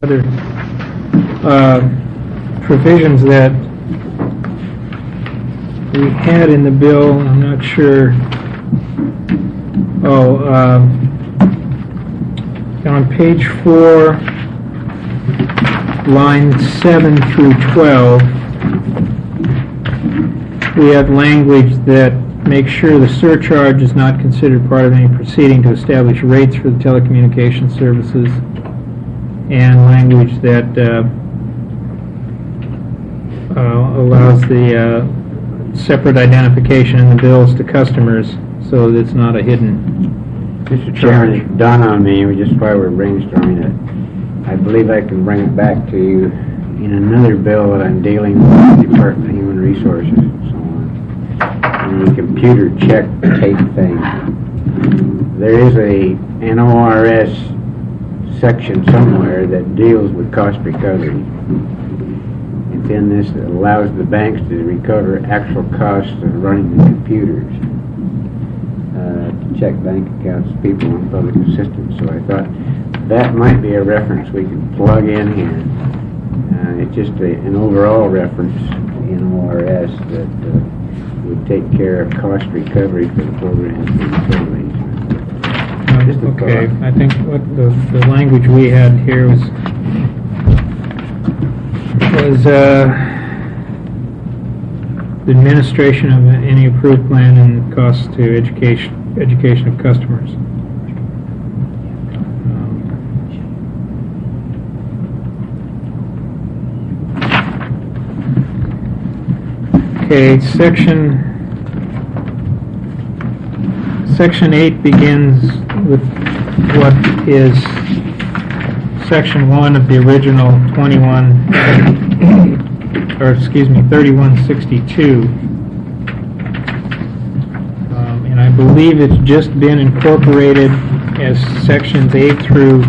other provisions that we had in the bill. I'm not sure. On page 4, lines 7 through 12, we have language that makes sure the surcharge is not considered part of any proceeding to establish rates for the telecommunications services, and language that allows the separate identification in the bills to customers so that it's not a hidden Mr. Chairman, it dawned on me, just while we're brainstorming it, I believe I can bring it back to you in another bill that I'm dealing with the Department of Human Resources and so on. The computer check tape thing. There is an ORS section somewhere that deals with cost recovery. It's in this that allows the banks to recover actual costs of running the computers. To check bank accounts of people on public assistance. So I thought that might be a reference we could plug in here. It's just an overall reference in ORS that would take care of cost recovery for the programs and utilities. Okay, I think what the language we had here was the administration of any approved plan and costs to education of customers. Okay, Section 8 begins with what is Section 1 of the original 3162. And I believe it's just been incorporated as Sections 8 through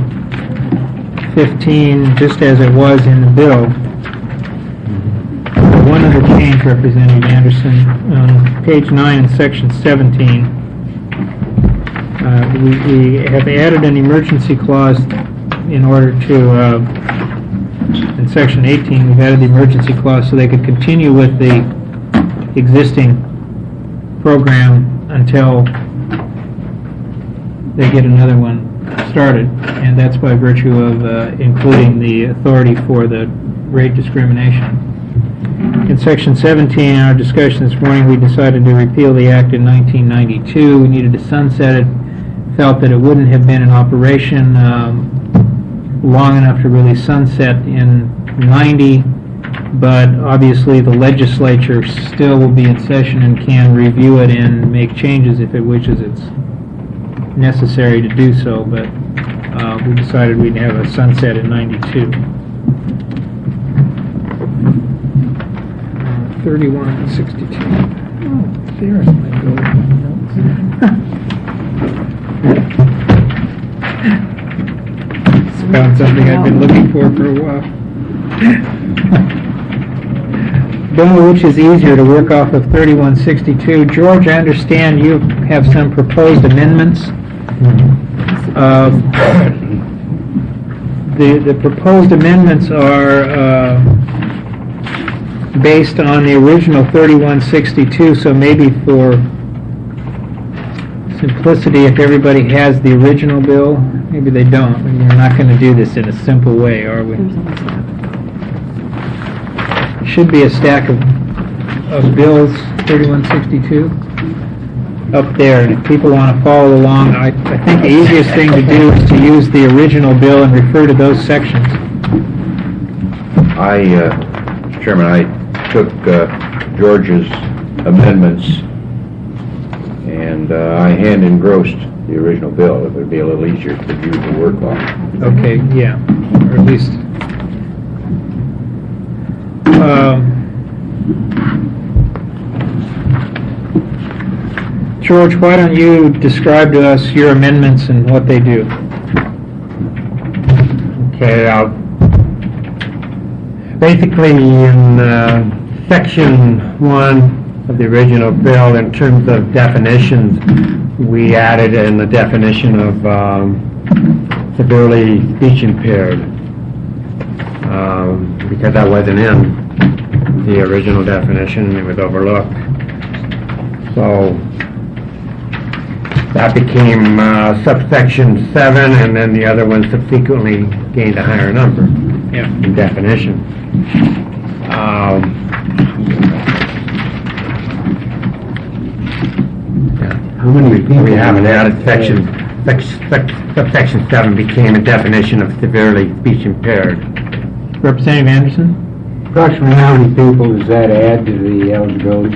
15, just as it was in the bill. One other change, Representative Anderson. On page 9 in Section 17, we have added an emergency clause in order to, in Section 18, we've added the emergency clause so they could continue with the existing program until they get another one started, and that's by virtue of including the authority for the rate discrimination. In Section 17, in our discussion this morning, we decided to repeal the Act in 1992. We needed to sunset it, felt that it wouldn't have been in operation long enough to really sunset in 90, but obviously the legislature still will be in session and can review it and make changes if it wishes it's necessary to do so, but we decided we'd have a sunset in 92. 3162. Oh, there's my golden notes. Found something I've been looking for a while. Don't know which is easier to work off of 3162. George, I understand you have some proposed amendments. The proposed amendments are based on the original 3162, so maybe for simplicity, if everybody has the original bill, maybe they don't. I mean, we're not going to do this in a simple way, are we? Should be a stack of bills, 3162, up there. And if people want to follow along, I think the easiest thing to do is to use the original bill and refer to those sections. Mr. Chairman, I took George's amendments and I hand engrossed the original bill. It would be a little easier for you to work on. Okay, yeah, or at least. George, why don't you describe to us your amendments and what they do? Okay, basically in Section 1 of the original bill, in terms of definitions, we added in the definition of severely speech impaired. because that wasn't in the original definition, it was overlooked. So that became subsection 7, and then the other one subsequently gained a higher number in definition. How many people? We haven't added subsection 7 became a definition of severely speech impaired. Representative Anderson? Approximately how many people does that add to the eligibility?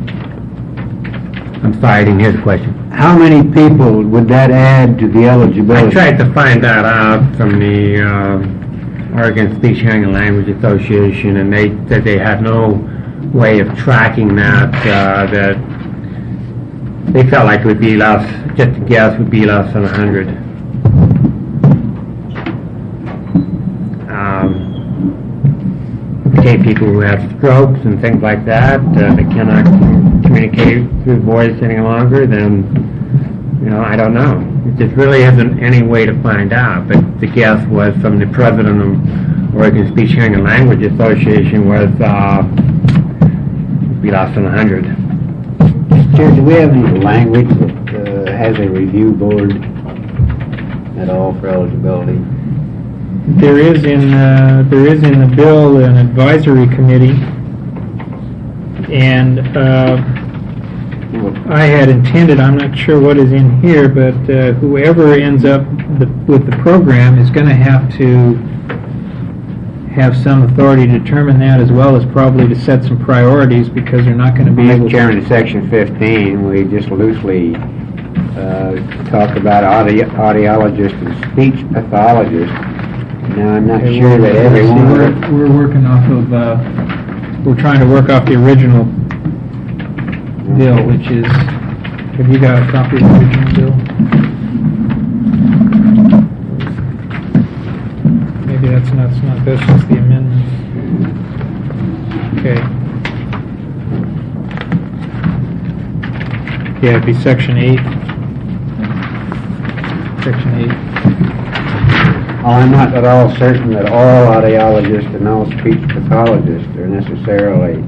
I'm sorry, I didn't hear the question. How many people would that add to the eligibility? I tried to find that out from the Oregon Speech, Hearing, and Language Association, and they said they had no way of tracking that, that they felt like it would be less, just a guess, would be less than 100. Okay, people who have strokes and things like that, that cannot communicate through voice any longer, then, you know, I don't know. It just really isn't any way to find out, but the guess was from the president of Oregon Speech, Hearing, and Language Association was be less than 100. Chair, do we have any language that has a review board at all for eligibility? There is in the bill an advisory committee, and I had intended, I'm not sure what is in here, but whoever ends up with the program is going to have some authority to determine that, as well as probably to set some priorities, because they're not going to be able Mr. to... Chairman, in Section 15, we just loosely talk about audiologist and speech pathologist. Now, I'm not sure that everyone... We're working off of, we're trying to work off the original bill, which is, have you got a copy of the original bill? Maybe that's not this, it's the amendment. Okay. Yeah, it'd be Section 8. Section 8. I'm not at all certain that all audiologists and all speech pathologists are necessarily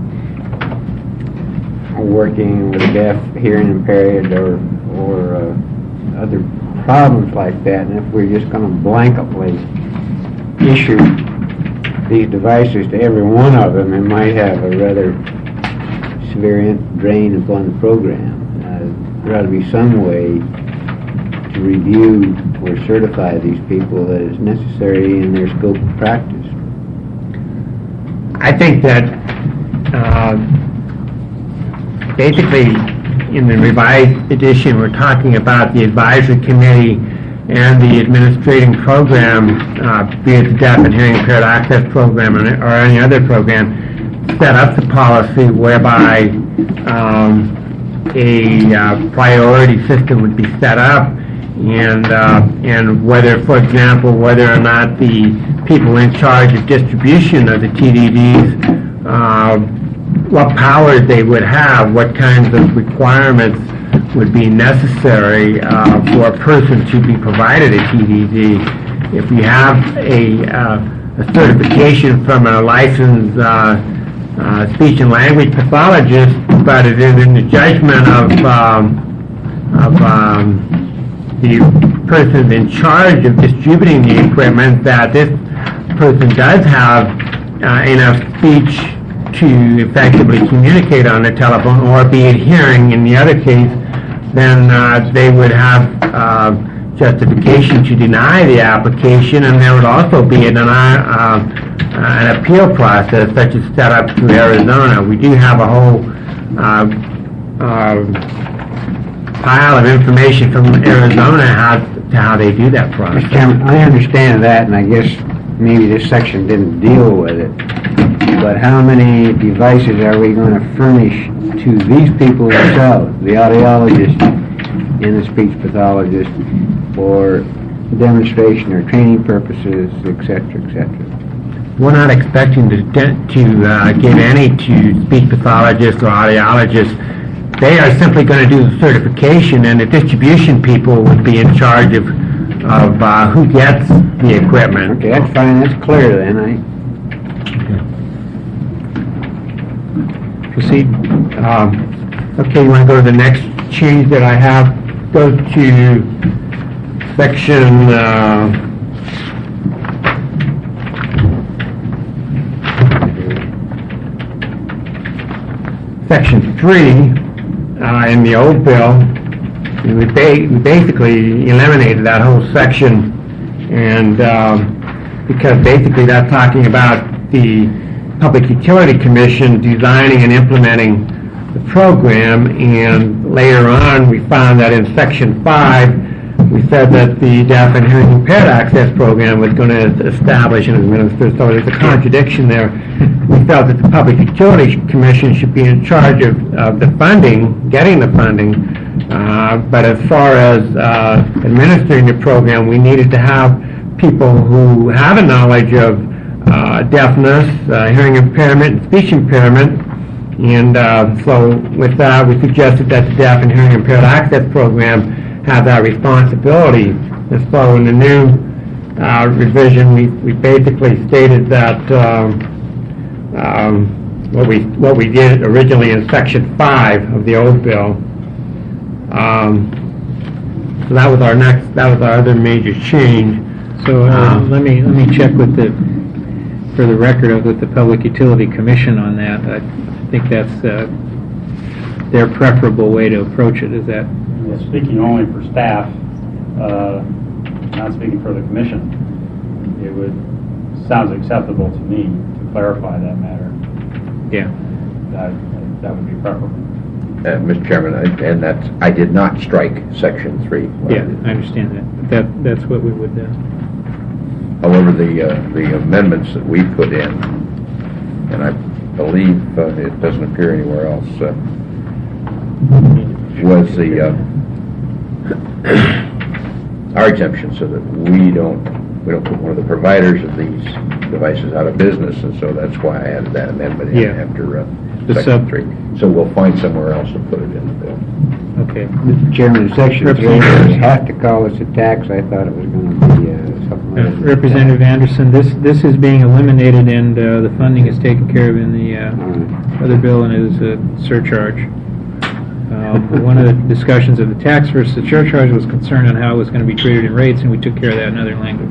working with deaf, hearing impaired, or other problems like that. And if we're just going to blanketly issue these devices to every one of them, it might have a rather severe drain upon the program. There ought to be some way to review or certify these people that is necessary in their scope of practice. I think that basically in the revised edition we're talking about the advisory committee and the administrating program, be it the Deaf and Hearing Impaired Access Program or any other program, set up the policy whereby a priority system would be set up, and whether, for example, whether or not the people in charge of distribution of the TDDs, what powers they would have, what kinds of requirements would be necessary for a person to be provided a TDD. If we have a certification from a licensed speech and language pathologist, but it is in the judgment of the person in charge of distributing the equipment that this person does have enough speech to effectively communicate on the telephone, or be it hearing in the other case, then they would have justification to deny the application, and there would also be an appeal process such as set up through Arizona. We do have a whole pile of information from Arizona how they do that process. Mr. Chairman, I understand that, and I guess maybe this section didn't deal with it, but how many devices are we going to furnish to these people themselves, the audiologist and the speech pathologist, for demonstration or training purposes, etc., etc.? We're not expecting to give any to speech pathologists or audiologists. They are simply going to do the certification, and the distribution people would be in charge of who gets the equipment. Okay, that's fine. That's clear then. Proceed. Okay, you want to go to the next change that I have? Go to section, section 3 in the old bill. We basically eliminated that whole section, and because basically that's talking about the Public Utility Commission designing and implementing the program, and later on we found that in section 5 we said that the deaf and hearing impaired access program was going to establish and administer, so there's a contradiction there. We felt that the Public Utility Commission should be in charge of the funding, getting the funding, but as far as administering the program, we needed to have people who have a knowledge of deafness, hearing impairment, and speech impairment, and so with that we suggested that the Deaf and Hearing Impaired Access Program have that responsibility. And so in the new revision we basically stated that what we did originally in section 5 of the old bill. So that was our other major change. So let me check with for the record with the Public Utility Commission on that. I think that's their preferable way to approach it. Is that? Well, speaking only for staff, not speaking for the commission, sounds acceptable to me to clarify that matter. Yeah. That would be preferable. Mr. Chairman, I did not strike section 3. Yeah, I understand that. That's what we would. However, the amendments that we put in, and I believe it doesn't appear anywhere else, was our exemption, so that we don't put one of the providers of these devices out of business, and so that's why I added that amendment in after section 3. So we'll find somewhere else to put it in the bill. Okay. Mr. Chairman, section 3, we have to call this a tax. I thought it was going to be something like that. Representative Anderson, this is being eliminated, and the funding is taken care of in the other bill, and it is a surcharge. One of the discussions of the tax versus the surcharge was concerned on how it was going to be treated in rates, and we took care of that in other language.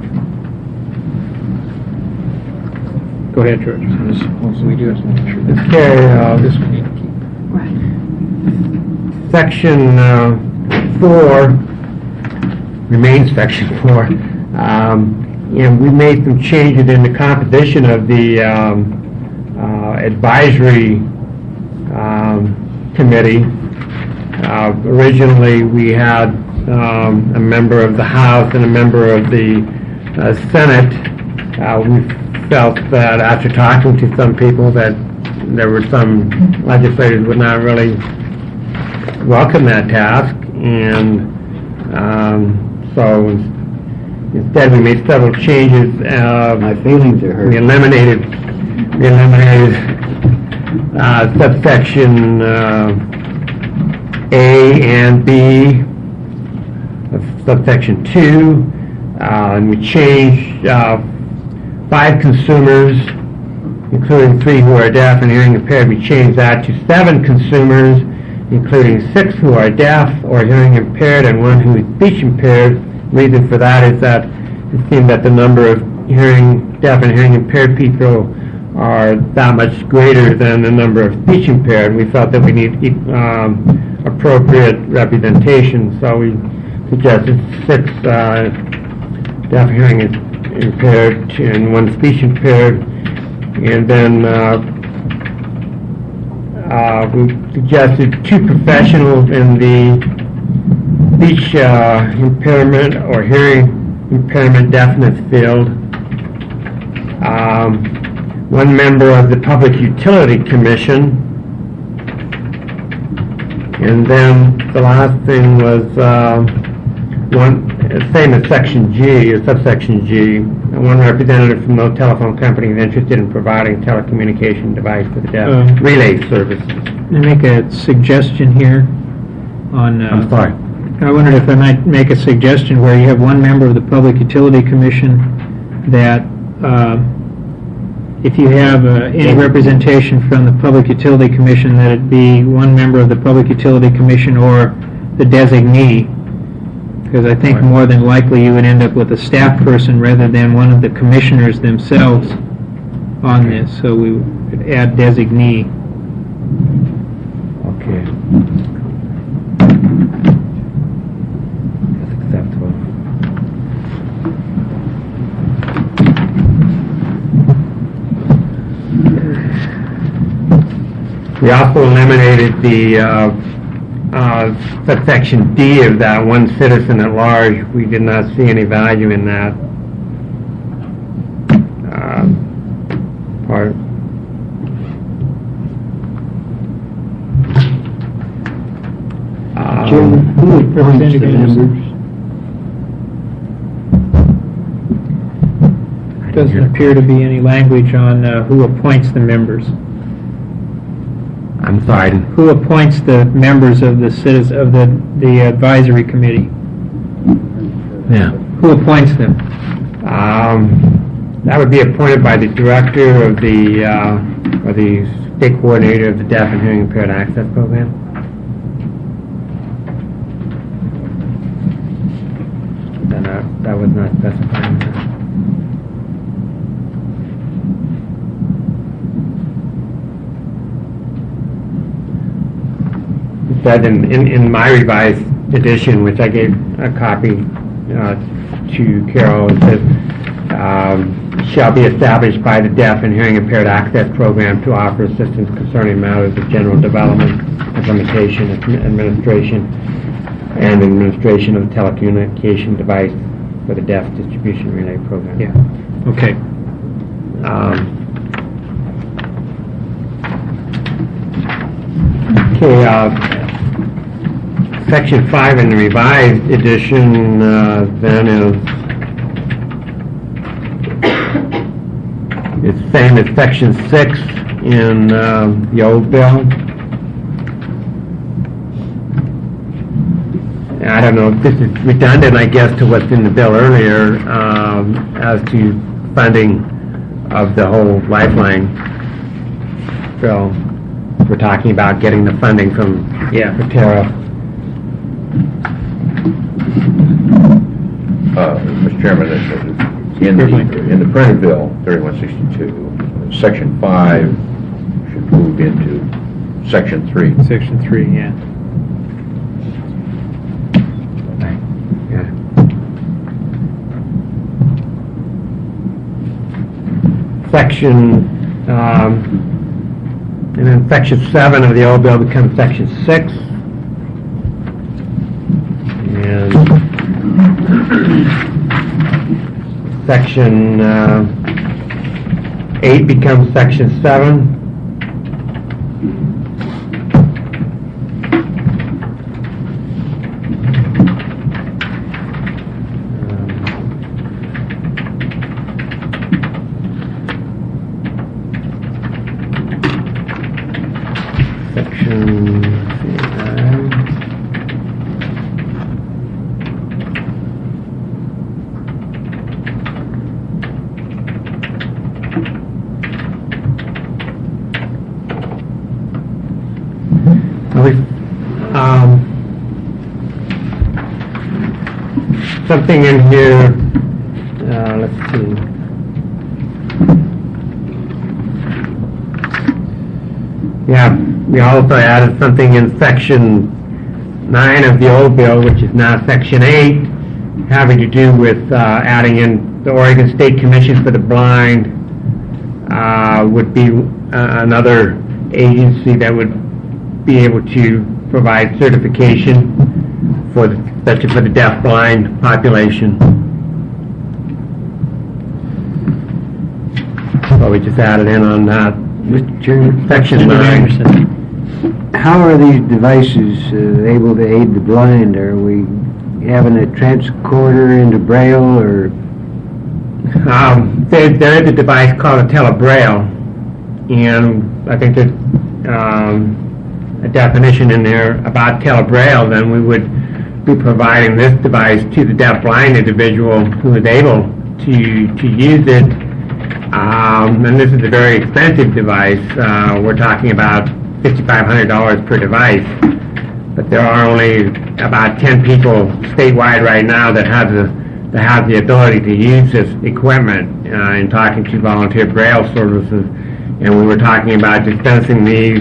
Go ahead, George. We do have to make sure this this we need to keep. Section 4 remains section 4. And we made some changes in the composition of the advisory committee. Originally, we had a member of the House and a member of the Senate. We felt that after talking to some people that there were some legislators who would not really welcome that task, and so instead we made several changes. My feelings are hurt. We eliminated subsection A and B of subsection 2, and we changed 5 consumers, including 3 who are deaf and hearing impaired. We changed that to 7 consumers, including 6 who are deaf or hearing impaired and 1 who is speech impaired. Reason for that is that it seemed that the number of deaf and hearing impaired people are that much greater than the number of speech impaired. We felt that we need appropriate representation, so we suggested 6 deaf and hearing impaired and 1 speech impaired, and then we suggested 2 professionals in the speech impairment or hearing impairment deafness field, 1 member of the Public Utility Commission, and then the last thing was same as section G, or subsection G, 1 representative from no telephone company interested in providing telecommunication device for the deaf relay service. Let me make a suggestion here on... I'm sorry. I wondered if I might make a suggestion where you have 1 member of the Public Utility Commission that if you have any representation from the Public Utility Commission, that it be one member of the Public Utility Commission or the designee, because I think more than likely you would end up with a staff person rather than one of the commissioners themselves on this, so we would add designee. Okay. That's acceptable. We also eliminated the subsection D of that one citizen at large. We did not see any value in that part. Chairman, who appoints the members? Doesn't appear to be any language on who appoints the members. I'm sorry. Who appoints the members of the the advisory committee? Yeah. Who appoints them? That would be appointed by the director of the, or the state coordinator of the Deaf and Hearing Impaired Access Program. That was not specified in that. It said in my revised edition, which I gave a copy to Carol, it says, shall be established by the Deaf and Hearing Impaired Access Program to offer assistance concerning matters of general development, implementation, administration, and administration of the telecommunication device for the Deaf Distribution Relay Program. Yeah. Okay. Section 5 in the revised edition then is same as Section 6 in the old bill. I don't know if this is redundant, I guess, to what's in the bill earlier as to funding of the whole Lifeline bill. We're talking about getting the funding from Proterra. Mr. Chairman, in the printed bill, 3162, Section 5 should move into Section 3. Section 3, yeah. Section, and then Section 7 of the old bill becomes Section 6. And Section 8 becomes Section 7. Something in here, let's see. Yeah, we also added something in Section 9 of the old bill, which is now Section 8, having to do with adding in the Oregon State Commission for the Blind would be another agency that would be able to provide certification for especially for the deaf-blind population. So we just added in on that. Mr. Chairman, Section 9. how are these devices able to aid the blind? Are we having a transcorder into Braille, or? There is a device called a telebraille, and I think there's a definition in there about telebraille. Then we would be providing this device to the deaf-blind individual who is able to use it and this is a very expensive device. We're talking about $5,500 per device, but there are only about 10 people statewide right now that have the ability to use this equipment. In talking to Volunteer Braille Services, and we were talking about dispensing these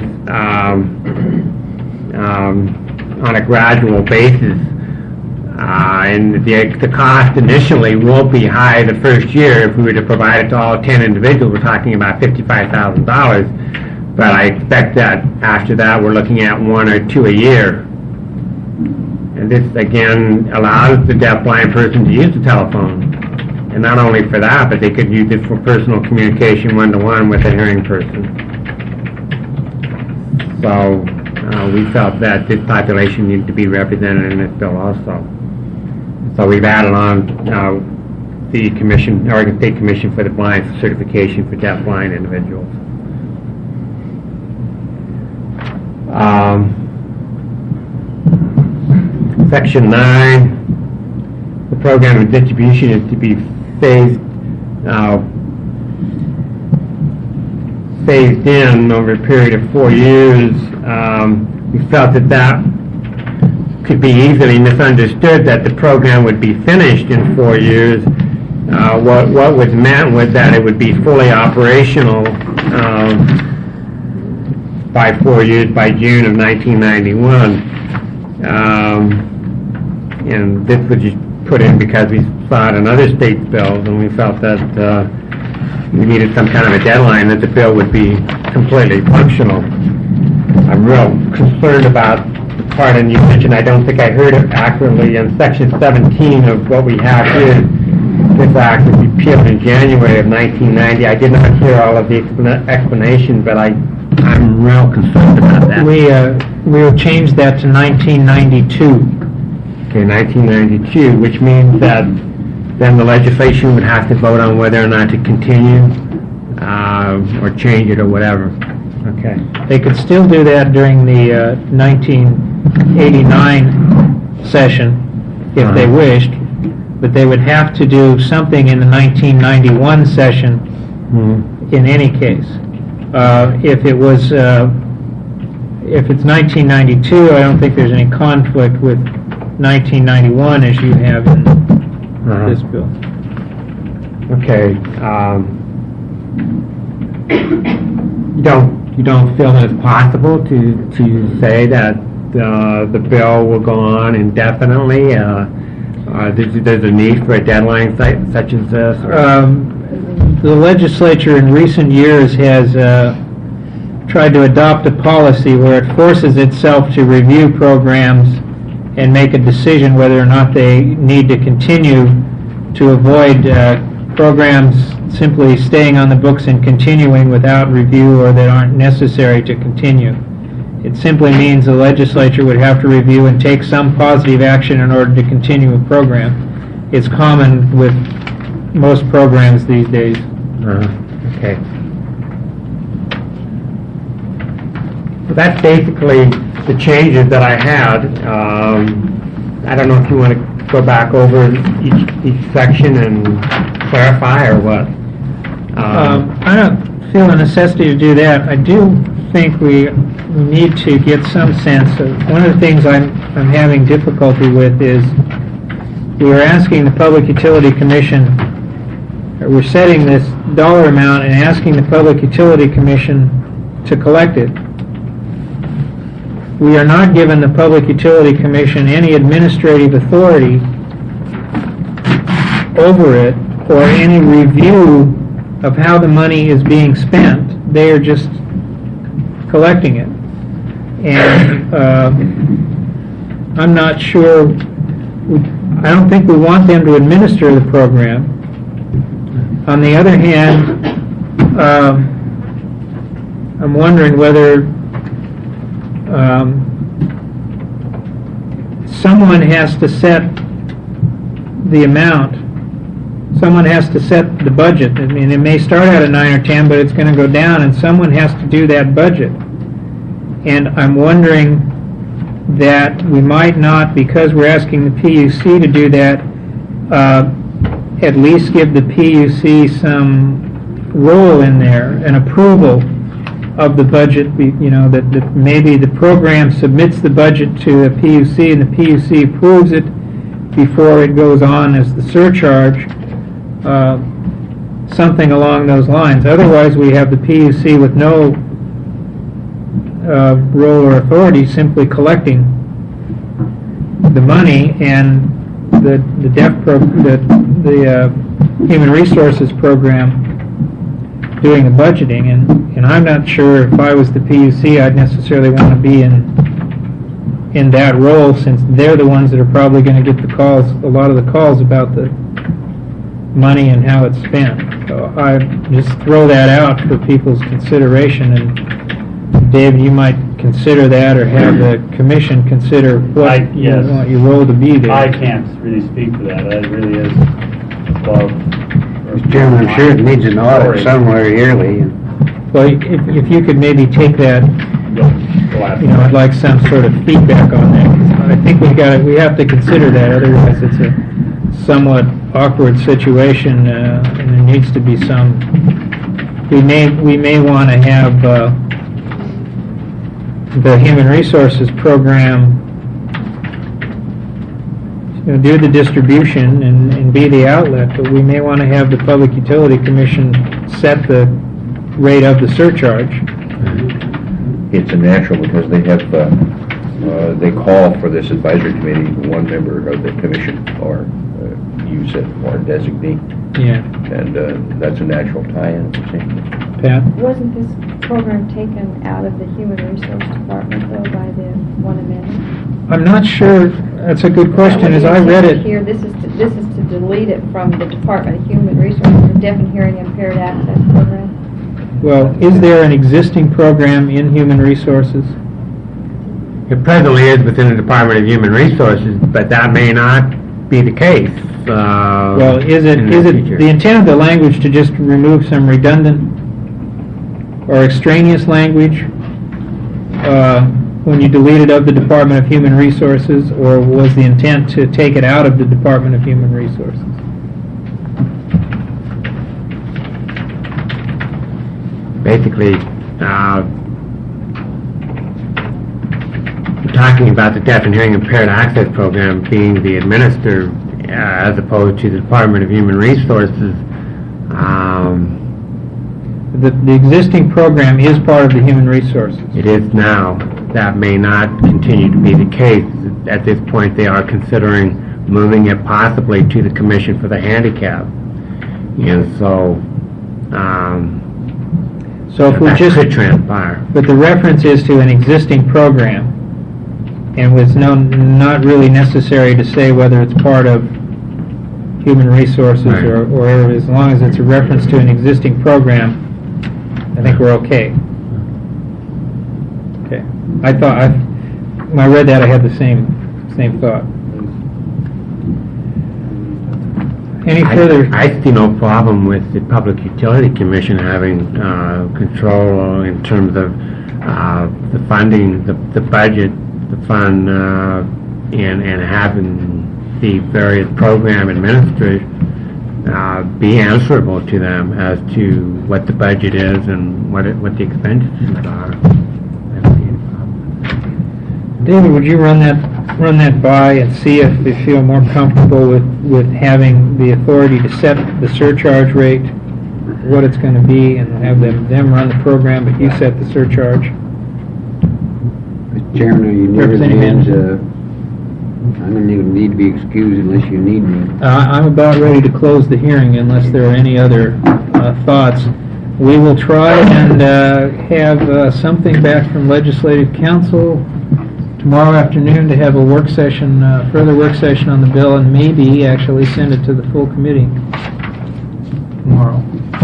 on a gradual basis. And the cost initially won't be high the first year. If we were to provide it to all 10 individuals, we're talking about $55,000. But I expect that after that, we're looking at 1 or 2 a year. And this, again, allows the deaf-blind person to use the telephone. And not only for that, but they could use it for personal communication one-to-one with a hearing person. So we felt that this population needed to be represented in this bill also. So we've added on the commission, Oregon State Commission for the Blind certification for deaf-blind individuals. Section 9, the program of distribution is to be phased in over a period of 4 years. We felt that could be easily misunderstood, that the program would be finished in 4 years. What was meant was that it would be fully operational by 4 years, by June of 1991. And this was just put in because we saw it in other states' bills, and we felt that we needed some kind of a deadline that the bill would be completely functional. I'm real concerned about the part, and you mentioned, I don't think I heard it accurately, in Section 17 of what we have here. This act was repealed in January of 1990. I did not hear all of the explanation, but I'm real concerned about that. We will change that to 1992. Okay, 1992, which means that then the legislation would have to vote on whether or not to continue or change it or whatever. Okay. They could still do that during the 1989 session if they wished, but they would have to do something in the 1991 session in any case. If it's 1992, I don't think there's any conflict with 1991 as you have in this bill. Okay. You don't feel that it's possible to say that the bill will go on indefinitely? There's a need for a deadline such as this? The legislature in recent years has tried to adopt a policy where it forces itself to review programs and make a decision whether or not they need to continue, to avoid programs simply staying on the books and continuing without review or that aren't necessary to continue. It simply means the legislature would have to review and take some positive action in order to continue a program. It's common with most programs these days. Okay. So that's basically the changes that I had. I don't know if you want to go back over each section and clarify or what. I don't feel a necessity to do that. I do think we need to get some sense of, one of the things I'm having difficulty with is we are asking the Public Utility Commission, or we're setting this dollar amount and asking the Public Utility Commission to collect it. We are not giving the Public Utility Commission any administrative authority over it or any review of how the money is being spent. They are just collecting it. And I'm not sure, I don't think we want them to administer the program. On the other hand, I'm wondering whether someone has to set the amount. Someone has to set the budget. I mean, it may start out at 9 or 10, but it's going to go down, and someone has to do that budget. And I'm wondering that we might not, because we're asking the PUC to do that, at least give the PUC some role in there, an approval of the budget, that maybe the program submits the budget to the PUC and the PUC approves it before it goes on as the surcharge, something along those lines. Otherwise, we have the PUC with no role or authority, simply collecting the money, and the Human Resources Program doing the budgeting. And I'm not sure if I was the PUC, I'd necessarily want to be in that role, since they're the ones that are probably going to get the calls, a lot of the calls about the money and how it's spent. So I just throw that out for people's consideration, and David, you might consider that, or have the commission consider what you Yes. want your role to be there. I can't really speak to that. That really is above. Mr. Chairman, I'm sure it needs an audit somewhere yearly. Well, if you could maybe take that, Go after I'd like some sort of feedback on that. 'Cause I think we have to consider that, otherwise it's a somewhat awkward situation, and there needs to be some. We may want to have the Human Resources Program do the distribution and be the outlet, but we may want to have the Public Utility Commission set the rate of the surcharge. It's a natural because they have, they call for this advisory committee, one member of the commission, or use it, or designate, Yeah. and that's a natural tie-in, it seems. Pat? Wasn't this program taken out of the Human Resource Department, though, by the one amendment? I'm not sure. That's a good question. As I read it, Here, this is to delete it from the Department of Human Resources, the Deaf and Hearing Impaired Access Program. well, is there an existing program in Human Resources? It presently is within the Department of Human Resources, but that may not be the case. Well, is it future. the intent of the language to just remove some redundant or extraneous language when you delete it of the Department of Human Resources, or was the intent to take it out of the Department of Human Resources? Basically, we're talking about the Deaf and Hearing Impaired Access Program being the administered as opposed to the Department of Human Resources. The existing program is part of the Human Resources. It is now. That may not continue to be the case. At this point, they are considering moving it possibly to the Commission for the Handicap. And so, So if we that just, could transpire. but the reference is to an existing program, and was not really necessary to say whether it's part of Human Resources Right. or as long as it's a reference to an existing program, I think we're okay. Okay. I thought, when I read that, I had the same thought. Any further? I see no problem with the Public Utility Commission having control in terms of the funding, the budget, the fund, and having the various program administrators be answerable to them as to what the budget is and what the expenditures are. I don't see any problem. David, would you run that by and see if they feel more comfortable with having the authority to set the surcharge rate, what it's going to be, and have them run the program, but you set the surcharge? Mr. Chairman, are you near the Representative end? I don't even need to be excused unless you need me. I'm about ready to close the hearing unless there are any other thoughts. We will try and have something back from Legislative Council tomorrow afternoon to have a work session, further work session on the bill, and maybe actually send it to the full committee tomorrow.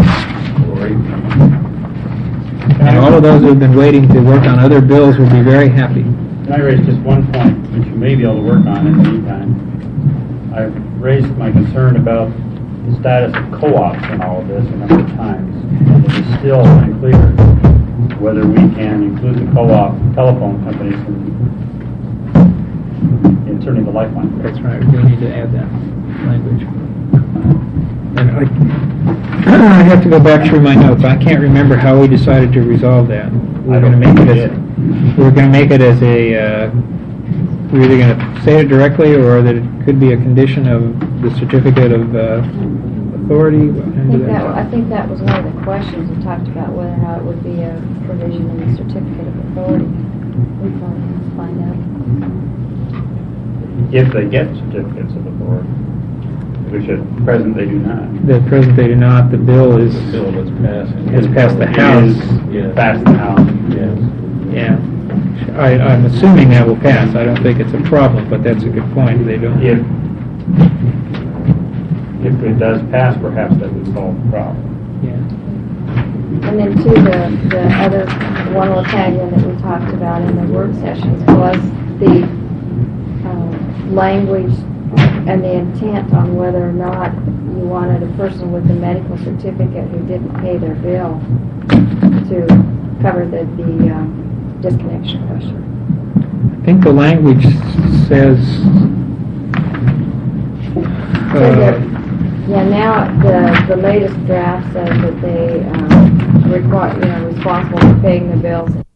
And all of those who have been waiting to work on other bills will be very happy. Can I raise just one point, which you may be able to work on in the meantime? I've raised my concern about the status of co-ops in all of this a number of times. And it is still unclear whether we can include the co-op telephone companies in turning the lifeline. That's right, we need to add that language. And I have to go back through my notes. I can't remember how we decided to resolve that. We're going to make it as, we're going to make it as a, we're either going to say it directly or that it could be a condition of the certificate of authority. I think that was one of the questions we talked about, whether or not it would be a provision in the certificate of authority. We probably have to find out. If they get certificates of authority, which at present they do not. At present they do not. The bill is, Bill that's passing. has passed the House. Yes. Passed the House. Yes. Yeah. I'm assuming that will pass. I don't think it's a problem, but that's a good point. They don't. If it does pass, perhaps that would solve the problem. Yeah. And then too, the other one little tagline that we talked about in the work sessions was the language and the intent on whether or not you wanted a person with a medical certificate who didn't pay their bill to cover the disconnection question. I think the language says. Yeah, now the latest draft says that they require, responsible for paying the bills